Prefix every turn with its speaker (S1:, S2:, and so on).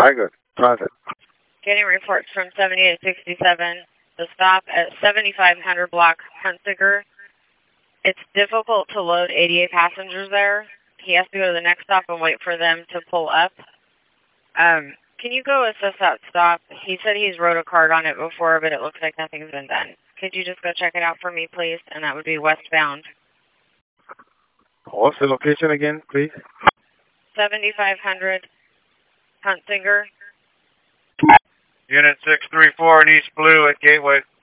S1: Alright, good. Transit.
S2: Getting reports from 7867. The stop at 7500 block Huntsinger. It's difficult to load 88 passengers there. He has to go to the next stop and wait for them to pull up. Can you go assess that stop? He said he's wrote a card on it before, but it looks like nothing's been done. Could you just go check it out for me, please? And that would be westbound.
S1: What's the location again, please?
S2: 7500 Huntsinger.
S3: Unit 634 in East Blue at Gateway.